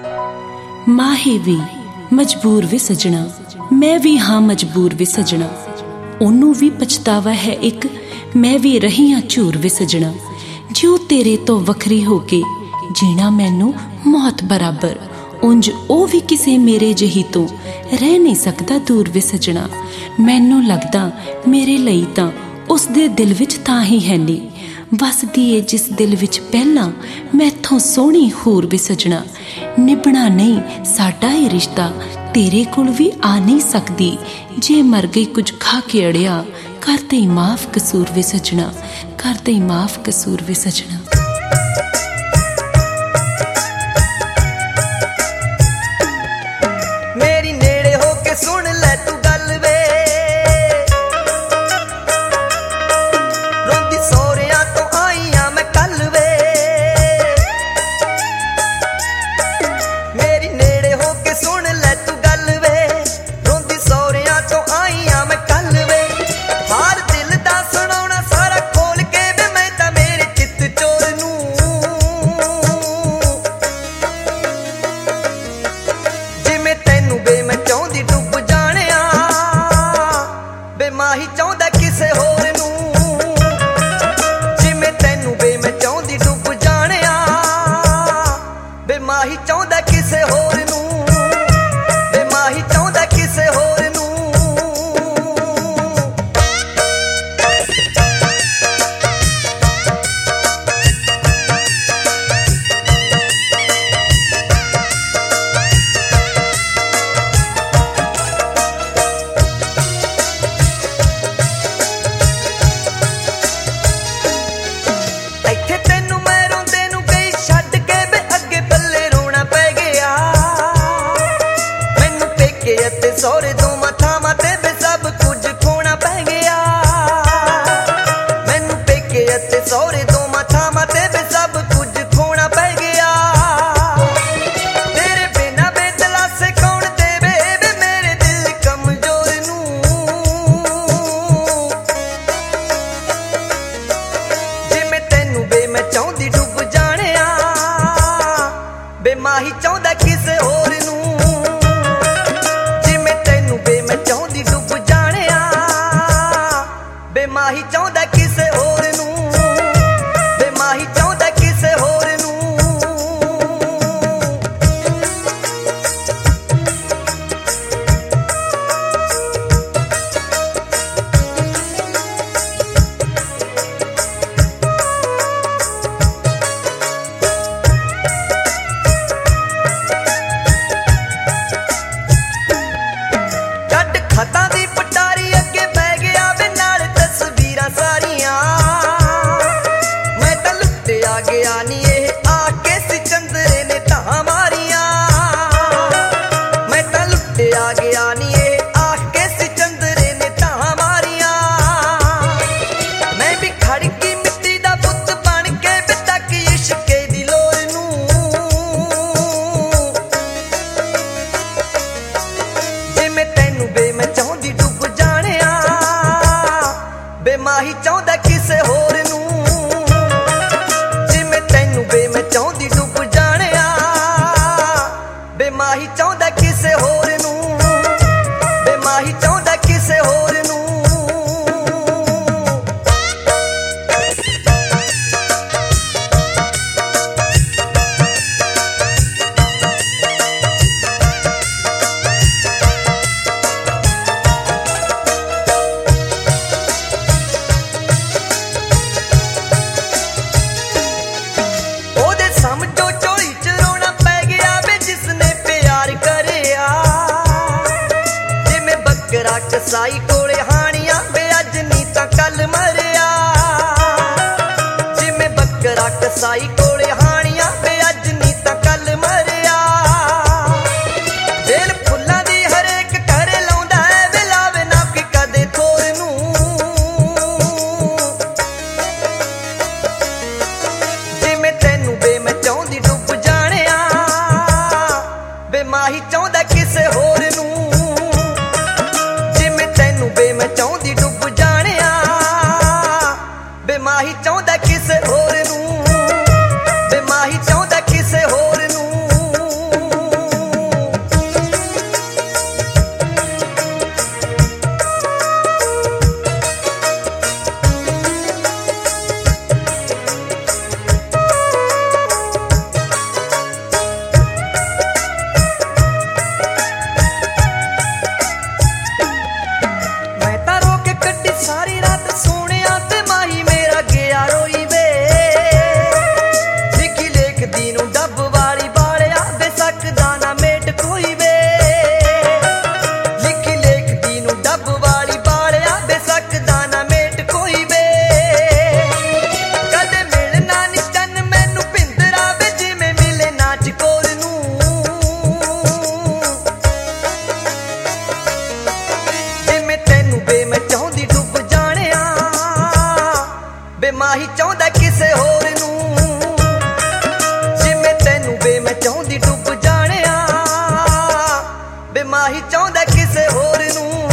ਮਾਹੀ ਵੀ ਮਜਬੂਰ ਵੇ ਸਜਣਾ, ਮੈਂ ਵੀ ਹਾਂ ਮਜਬੂਰ ਵੇ ਸਜਣਾ। ਉਹਨੂੰ ਵੀ ਪਛਤਾਵਾ ਹੈ ਇੱਕ, ਮੈਂ ਵੀ ਰਹੀ ਹਾਂ ਝੂਰ ਵੇ ਸਜਣਾ। ਜਿਉ ਤੇਰੇ ਤੋਂ ਵੱਖਰੀ ਹੋ ਕੇ ਜੀਣਾ ਮੈਨੂੰ ਮੌਤ ਬਰਾਬਰ, ਉਂਝ ਉਹ ਵੀ ਕਿਸੇ ਮੇਰੇ ਜਿਹੀ ਤੋਂ ਰਹਿ ਨਹੀਂ ਸਕਦਾ ਦੂਰ ਵੇ ਸਜਣਾ। ਮੈਨੂੰ ਲੱਗਦਾ ਮੇਰੇ ਲਈ ਤਾਂ ਉਸ ਦੇ ਦਿਲ ਵਿੱਚ ਤਾਂ ਹੀ ਹੈ ਨਹੀਂ, ਵਸਦੀ ਏ ਜਿਸ ਦਿਲ ਵਿੱਚ ਪਹਿਲਾਂ ਮੈਥੋਂ ਸੋਹਣੀ ਹੋਰ ਵੇ ਸਜਣਾ। ਨਿਭਣਾ ਨਹੀਂ ਸਾਡਾ ਇਹ ਰਿਸ਼ਤਾ, ਤੇਰੇ ਕੋਲ ਵੀ ਆ ਨਹੀਂ ਸਕਦੀ। ਜੇ ਮਰ ਗਈ ਕੁਝ ਖਾ ਕੇ ਅੜਿਆ, ਕਰ ਦੇ ਮਾਫ ਕਸੂਰ ਵੇ ਸਜਣਾ, ਕਰ ਦੇ ਮਾਫ ਕਸੂਰ ਵੇ ਸਜਣਾ। ਮੇਰੀ ਨੇੜੇ ਹੋ ਕੇ ਸੁਣ ਲੈ ਤੂੰ ਗੱਲ ਵੇ, ਰੋਂਦੀ ਸੋਹਰਿਆਂ ਤੋਂ ਆਈ ਆਂ ਮੈਂ ਕੱਲ ਵੇ। ਮੇਰੀ ਨੇੜੇ ਹੋ ਕੇ ਸੁਣ ਲੈ ਤੂੰ ਗੱਲ ਵੇ, ਰੋਂਦੀ ਸੋਹਰਿਆਂ ਤੋਂ ਆਈ ਆਂ ਮੈਂ ਕੱਲ ਵੇ। ਹਾਰ ਦਿਲ ਦਾ ਸੁਣਾਉਣਾ ਸਾਰਾ ਖੋਲ ਕੇ ਵੇ, ਮੈਂ ਤਾਂ ਮੇਰੇ ਚਿੱਤ ਚੋਰ ਨੂੰ। ਜਿਵੇਂ ਤੈਨੂੰ ਵੇ ਮੈਂ ਚਾਹੁੰਦੀ ਡੁੱਬ ਜਾਣਿਆ, ਵੇ ਮਾਹੀ ਚਾਹੁੰਦਾ ਕਿਸੇ ਹੋਰ ਨੂੰ। ਜਿਵੇਂ ਤੈਨੂੰ ਵੇ ਮੈਂ ਚਾਹੁੰਦੀ ਡੁੱਬ ਜਾਣਿਆ, ਵੇ ਮਾਹੀ ਚਾਹੁੰਦਾ ਕਿਸੇ ਹੋਰ ਨੂੰ, ਵੇ ਮਾਹੀ ਚਾਹੁੰਦਾ ਕਿਸੇ ਹੋਰ ਨੂੰ। ਇੱਥੇ ਤੈਨੂੰ ਮੈਂ ਰੋਂਦੇ ਨੂੰ ਗਈ ਛੱਡ ਕੇ ਵੇ, ਅੱਗੇ ਪੱਲੇ ਰੋਣਾ ਪੈ ਗਿਆ। ਮੈਨੂੰ ਪੇਕੇ ਅਤੇ ਸਹੁਰੇ ਦੋਵਾਂ ਥਾਵਾਂ ਤੇ ਵੇ ਸਭ ਕੁਝ ਖੋਣਾ ਪੈ ਗਿਆ। ਮੈਨੂੰ ਪੇਕੇ ਅਤੇ ਸਹੁਰੇ ਦੋਵਾਂ ਥਾਵਾਂ ਤੇ ਵੇ ਸਭ ਕੁਝ ਖੋਣਾ ਪੈ ਗਿਆ। ਤੇਰੇ ਬਿਨਾਂ ਵੇ ਦਿਲਾਸੇ ਕੌਣ ਦੇਵੇ ਵੇ, ਮੇਰੇ ਦਿਲ ਕਮਜ਼ੋਰ ਨੂੰ। ਜਿਵੇਂ ਤੈਨੂੰ ਵੇ ਮੈਂ ਚਾਹੁੰਦੀ ਡੁੱਬ ਜਾਣਿਆ, ਵੇ ਮਾਹੀ ਚਾਹੁੰਦਾ ਕਿਸੇ ਹੋਰ ਨੂੰ। ਜਿਵੇਂ ਤੈਨੂੰ ਵੇ ਮੈਂ ਚਾਹੁੰਦੀ ਡੁੱਬ ਜਾਣਿਆ, ਵੇ ਮਾਹੀ ਚਾਹੁੰਦਾ ਕਿਸੇ ਹੋਰ ਨੂੰ, ਵੇ ਮਾਹੀ ਚਾਹੁੰਦਾ ਕਿਸੇ ਹੋਰ ਨੂੰ। ਕੱਢ ਖਤਾਂ ਦੀ ਪਟਾਰੀ ਅੱਗੇ ਬਹਿ ਗਿਆ ਵੇ, ਨਾਲ ਤਸਵੀਰਾਂ ਸਾਰੀਆਂ। ਮੈਂ ਤਾਂ ਲੁੱਟਿਆ ਗਿਆ ਨੀ ਇਹ ਆ ਕੇ ਸਿਕੰਦਰੇ ਨੇ ਧਾਹਾਂ ਮਾਰੀਆਂ। ਮੈਂ ਤਾਂ ਲੁੱਟਿਆ ਗਿਆ ਨੀ ਇਹ ਆ ਕੇ ਸਿਕੰਦਰੇ ਨੇ ਧਾਹਾਂ ਮਾਰੀਆਂ। ਮੈਂ ਵੀ ਖੜ ਗਈ ਮਿੱਟੀ ਦਾ ਪੁੱਤ ਬਣ ਕੇ ਵੇ, ਤੱਕ ਇਸ਼ਕੇ ਦੀ ਲੋਰ ਨੂੰ। ਜਿਵੇਂ ਤੈਨੂੰ ਵੇ ਮੈਂ ਚਾਹੁੰਦੀ ਡੁੱਬ ਜਾਣਿਆ, ਵੇ ਮਾਹੀ ਚਾਹੁੰਦਾ ਕਿਸੇ ਹੋਰ ਨੂੰ। ਜਿਵੇਂ ਤੈਨੂੰ ਵੇ ਮੈਂ ਚਾਹੁੰਦੀ ਡੁੱਬ ਜਾਣਿਆ, ਵੇ ਮਾਹੀ ਚਾਹੁੰਦਾ ਕਿਸੇ ਹੋਰ ਨੂੰ, ਵੇ ਮਾਹੀ ਚਾਹੁੰਦਾ ਕਿਸੇ ਹੋਰ ਨੂੰ। ਉਹਦੇ ਸਮਝੋ ਝੋਲੀ ਚ ਰੋਣਾ ਪੈ ਗਿਆ ਵੇ, ਜਿਸਨੇ ਪਿਆਰ ਕਰਿਆ। ਜਿਵੇਂ ਬੱਕਰਾ ਕਸਾਈ ਕੋਲੇ ਹਾਣੀਆਂ ਵੇ, ਅੱਜ ਨੀ ਤਾਂ ਕੱਲ ਮਰਿਆ। ਜਿਵੇਂ ਬੱਕਰਾ ਕਸਾਈ ਕੋਲੇ ਹਾਣੀਆਂ ਵੇ, ਅੱਜ ਨੀ ਤਾਂ ਕੱਲ ਮਰਿਆ। ਦਿਲ ਫੁੱਲਾਂ ਦੀ ਹਰੇਕ ਘਰੇ ਲਾਉਂਦਾ ਹੈ ਵੇ, ਲਾਵੇ ਨਾ ਕਿ ਕਦੇ ਥੋਰ ਨੂੰ। ਜਿਵੇਂ ਤੈਨੂੰ ਵੇ ਮੈਂ ਚਾਹੁੰਦੀ ਡੁੱਬ ਜਾਣਿਆ, ਵੇ ਮਾਹੀ ਚਾਹੁੰਦਾ ਕਿਸੇ ਹੋਰ ਨੂੰ। ਜਿਵੇਂ ਤੈਨੂੰ ਵੇ ਮੈਂ ਚਾਹੁੰਦੀ ਡੁੱਬ ਜਾਣਿਆ, ਵੇ ਮਾਹੀ ਚਾਹੁੰਦਾ ਕਿਸੇ ਹੋਰ ਨੂੰ, ਵੇ ਮਾਹੀ ਚਾਹੁੰਦਾ ਕਿਸੇ ਹੋਰ ਨੂੰ। ਚਾਹੁੰਦਾ ਕਿਸੇ ਹੋਰ ਨੂੰ।